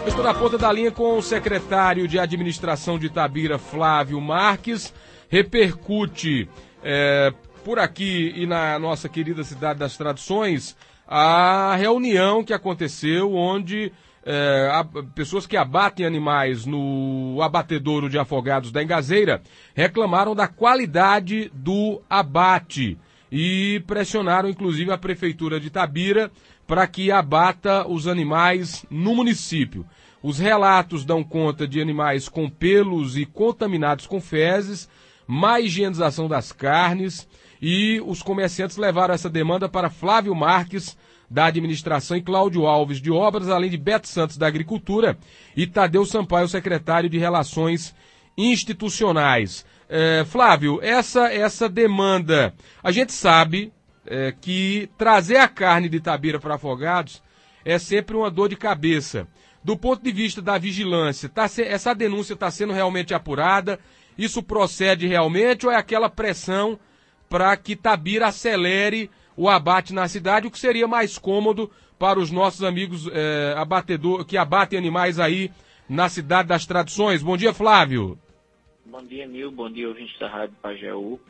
Estou na ponta da linha com o secretário de Administração de Itabira, Flávio Marques. Repercute por aqui e na nossa querida Cidade das Tradições a reunião que aconteceu onde pessoas que abatem animais no abatedouro de Afogados da Engazeira reclamaram da qualidade do abate e pressionaram inclusive a Prefeitura de Itabira para que abata os animais no município. Os relatos dão conta de animais com pelos e contaminados com fezes, má higienização das carnes, e os comerciantes levaram essa demanda para Flávio Marques, da Administração, e Cláudio Alves, de Obras, além de Beto Santos, da Agricultura, e Tadeu Sampaio, secretário de Relações Institucionais. Flávio, essa demanda, a gente sabe que trazer a carne de Itabira para Afogados é sempre uma dor de cabeça. Do ponto de vista da vigilância, essa denúncia está sendo realmente apurada? Isso procede realmente ou é aquela pressão para que Itabira acelere o abate na cidade, o que seria mais cômodo para os nossos amigos que abatem animais aí na Cidade das Tradições? Bom dia, Flávio. Bom dia, Nil. Bom dia, ouvintes da Rádio Pajeú.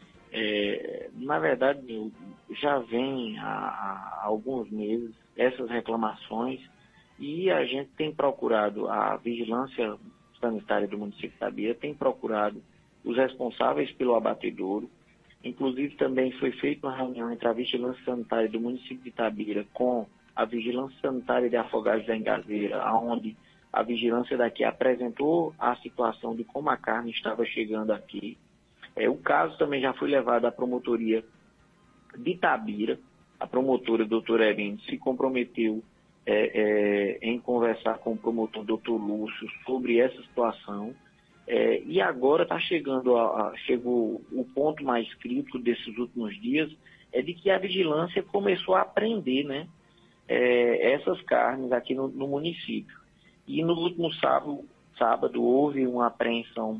Na verdade, Nil, já vem há alguns meses essas reclamações e a gente tem procurado, a Vigilância Sanitária do município de Itabira tem procurado os responsáveis pelo abatedouro. Inclusive, também foi feita uma reunião entre a Vigilância Sanitária do município de Itabira com a Vigilância Sanitária de Afogados da Engazeira, onde a vigilância daqui apresentou a situação de como a carne estava chegando aqui. O caso também já foi levado à promotoria de Itabira. A promotora, doutora Erine, se comprometeu em conversar com o promotor, doutor Lúcio, sobre essa situação. E agora chegou o ponto mais crítico desses últimos dias, de que a vigilância começou a apreender, né, essas carnes aqui no município. E no último sábado houve uma apreensão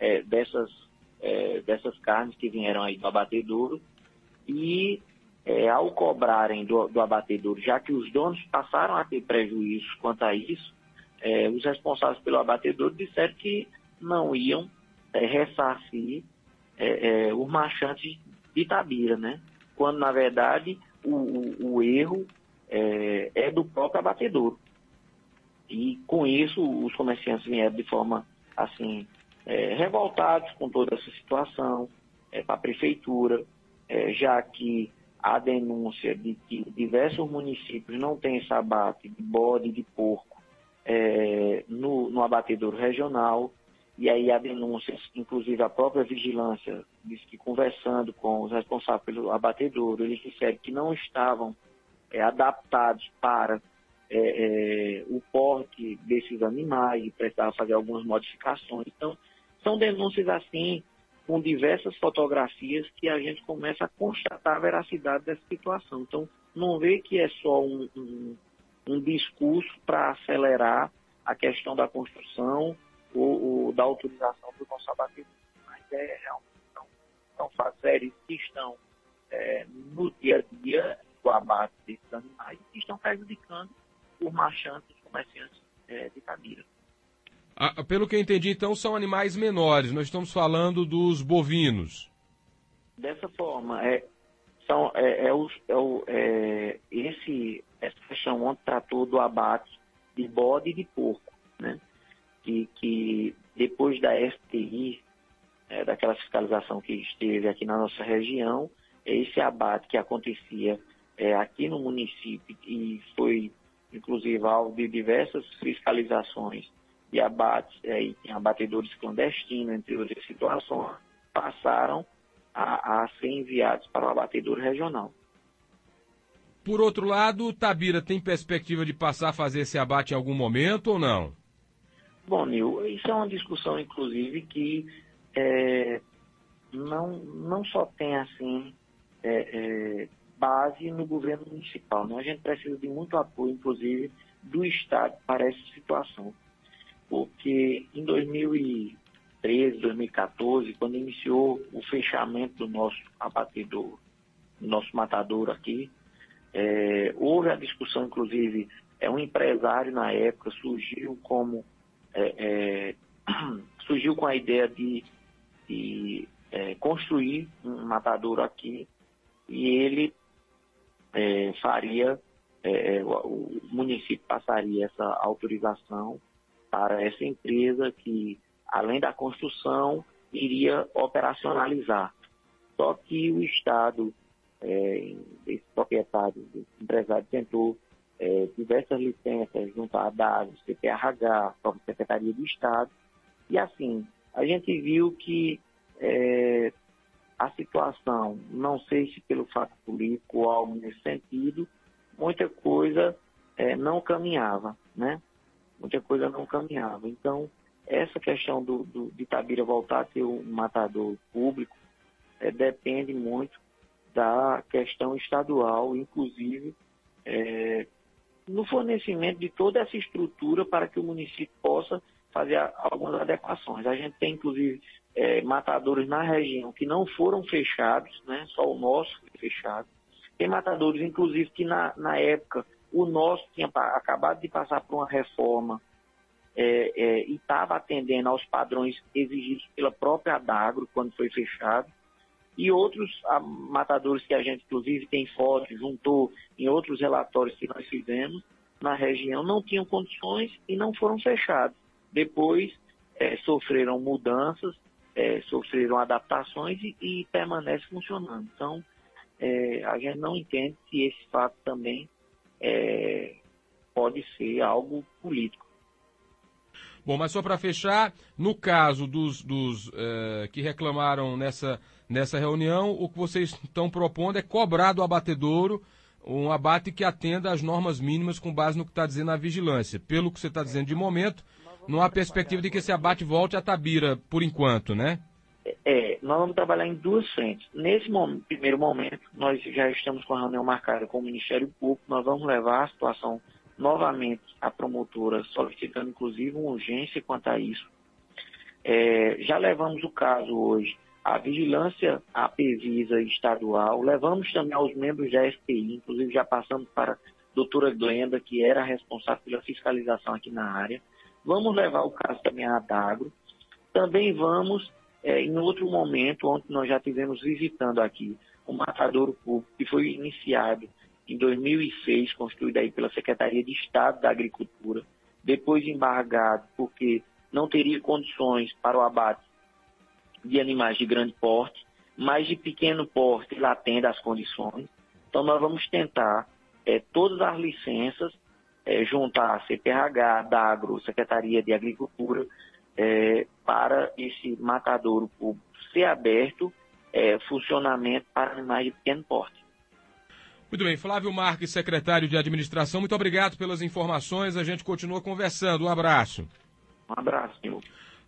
dessas carnes que vieram aí do abatedouro e ao cobrarem do abatedouro, já que os donos passaram a ter prejuízos quanto a isso, os responsáveis pelo abatedouro disseram que não iam ressarcir os marchantes de Itabira, né? Quando, na verdade, o erro é do próprio abatedouro. E, com isso, os comerciantes vieram de forma, assim, revoltados com toda essa situação para a Prefeitura, já que a denúncia de que diversos municípios não têm esse abate de bode e de porco no abatedouro regional. E aí a denúncia, inclusive a própria vigilância, disse que conversando com os responsáveis pelo abatedouro, eles disseram que não estavam adaptados para o porte desses animais e precisava fazer algumas modificações. Então, são denúncias assim, com diversas fotografias, que a gente começa a constatar a veracidade dessa situação. Então, não vê que é só um discurso para acelerar a questão da construção ou da autorização do nosso abatedouro, mas realmente são fatos sérios que estão no dia a dia do abate desses animais e estão prejudicando os marchantes, os comerciantes de Itabira. Pelo que eu entendi, então, são animais menores. Nós estamos falando dos bovinos. Dessa forma, essa questão onde tratou do abate de bode e de porco, né? Que depois da STI, daquela fiscalização que esteve aqui na nossa região, esse abate que acontecia aqui no município e foi, inclusive, alvo de diversas fiscalizações de abates, em abatedores clandestinos, entre outras situações, passaram a ser enviados para o abatedouro regional. Por outro lado, Itabira tem perspectiva de passar a fazer esse abate em algum momento ou não? Bom, Nil, isso é uma discussão, inclusive, que não só tem, assim, base no governo municipal, né? A gente precisa de muito apoio, inclusive, do Estado para essa situação. Porque em 2013, 2014, quando iniciou o fechamento do nosso abatedouro, do nosso matadouro aqui, houve a discussão, inclusive, um empresário na época, surgiu surgiu com a ideia de construir um matadouro aqui, e ele o município passaria essa autorização para essa empresa que, além da construção, iria operacionalizar. Só que o Estado, esse proprietário, esse empresário, tentou diversas licenças junto à DAS, CPRH, a própria Secretaria de Estado, e assim, a gente viu que a situação, não sei se pelo fato político ou algo nesse sentido, muita coisa não caminhava, né? Muita coisa não caminhava. Então, essa questão de Itabira voltar a ter um matador público depende muito da questão estadual, inclusive no fornecimento de toda essa estrutura para que o município possa fazer algumas adequações. A gente tem, inclusive, matadores na região que não foram fechados, né? Só o nosso foi fechado. Tem matadores, inclusive, que na época o nosso tinha acabado de passar por uma reforma e estava atendendo aos padrões exigidos pela própria Adagro quando foi fechado. E outros matadores que a gente, inclusive, tem fotos, juntou em outros relatórios que nós fizemos na região, não tinham condições e não foram fechados. Depois sofreram mudanças, sofreram adaptações e permanece funcionando. Então, a gente não entende se esse fato também pode ser algo político. Bom, mas só para fechar, no caso dos que reclamaram nessa reunião, o que vocês estão propondo é cobrar do abatedouro um abate que atenda às normas mínimas com base no que está dizendo a vigilância. Pelo que você está dizendo de momento, não há perspectiva de que esse abate volte a Itabira por enquanto, né? Nós vamos trabalhar em duas frentes. Nesse primeiro momento, nós já estamos com a reunião marcada com o Ministério Público, nós vamos levar a situação novamente à promotora, solicitando inclusive uma urgência quanto a isso. Já levamos o caso hoje à vigilância, à Pevisa estadual, levamos também aos membros da SPI, inclusive já passamos para a doutora Glenda, que era responsável pela fiscalização aqui na área. Vamos levar o caso também à Adagro. Também vamos, em outro momento, onde nós já estivemos visitando aqui o matadouro público, que foi iniciado em 2006, construído aí pela Secretaria de Estado da Agricultura, depois embargado porque não teria condições para o abate de animais de grande porte, mas de pequeno porte ele atende às condições. Então nós vamos tentar todas as licenças, juntar a CPRH, DAGRO, Secretaria de Agricultura, para esse matadouro público ser aberto, funcionamento para animais de pequeno porte. Muito bem, Flávio Marques, secretário de Administração, muito obrigado pelas informações, a gente continua conversando, um abraço. Um abraço, senhor.